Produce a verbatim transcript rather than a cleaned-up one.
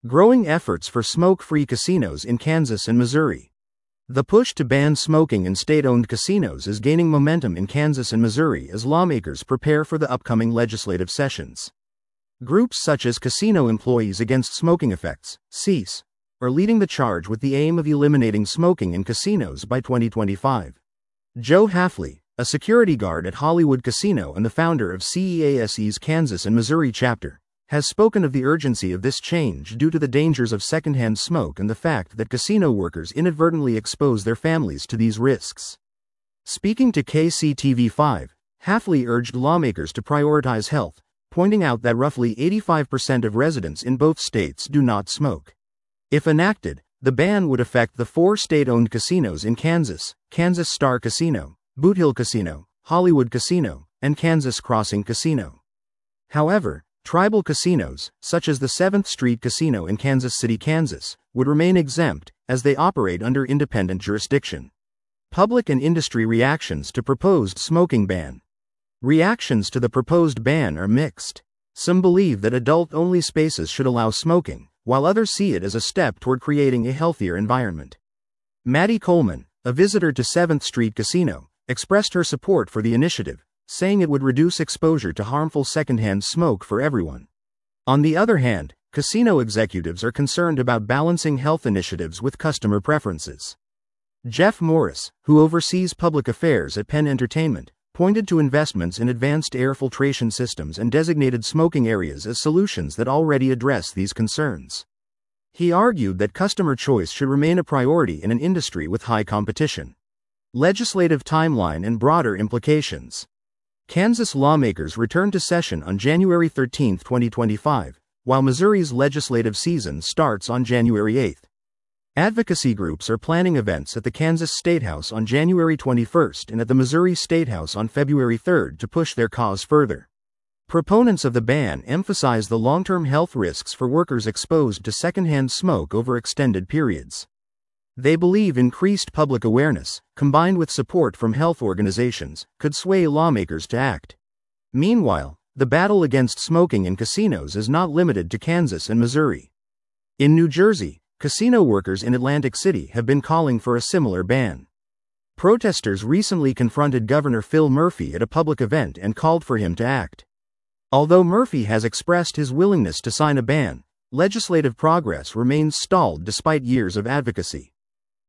Growing efforts for smoke-free casinos in Kansas and Missouri. The push to ban smoking in state-owned casinos is gaining momentum in Kansas and Missouri as lawmakers prepare for the upcoming legislative sessions. Groups such as Casino Employees Against Smoking Effects, C E A S, are leading the charge with the aim of eliminating smoking in casinos by twenty twenty-five. Joe Hafley, a security guard at Hollywood Casino and the founder of C E A S E's Kansas and Missouri chapter, has spoken of the urgency of this change due to the dangers of secondhand smoke and the fact that casino workers inadvertently expose their families to these risks. Speaking to K C T V five, Hafley urged lawmakers to prioritize health, pointing out that roughly eighty-five percent of residents in both states do not smoke. If enacted, the ban would affect the four state-owned casinos in Kansas: Kansas Star Casino, Boot Hill Casino, Hollywood Casino, and Kansas Crossing Casino. However, tribal casinos, such as the seventh Street Casino in Kansas City, Kansas, would remain exempt, as they operate under independent jurisdiction. Public and industry reactions to proposed smoking ban. Reactions to the proposed ban are mixed. Some believe that adult-only spaces should allow smoking, while others see it as a step toward creating a healthier environment. Maddie Coleman, a visitor to seventh Street Casino, expressed her support for the initiative, saying it would reduce exposure to harmful secondhand smoke for everyone. On the other hand, casino executives are concerned about balancing health initiatives with customer preferences. Jeff Morris, who oversees public affairs at Penn Entertainment, pointed to investments in advanced air filtration systems and designated smoking areas as solutions that already address these concerns. He argued that customer choice should remain a priority in an industry with high competition. Legislative timeline and broader implications. Kansas lawmakers return to session on January thirteenth, twenty twenty-five, while Missouri's legislative season starts on January eighth. Advocacy groups are planning events at the Kansas State House on January twenty-first and at the Missouri State House on February third to push their cause further. Proponents of the ban emphasize the long-term health risks for workers exposed to secondhand smoke over extended periods. They believe increased public awareness, combined with support from health organizations, could sway lawmakers to act. Meanwhile, the battle against smoking in casinos is not limited to Kansas and Missouri. In New Jersey, casino workers in Atlantic City have been calling for a similar ban. Protesters recently confronted Governor Phil Murphy at a public event and called for him to act. Although Murphy has expressed his willingness to sign a ban, legislative progress remains stalled despite years of advocacy.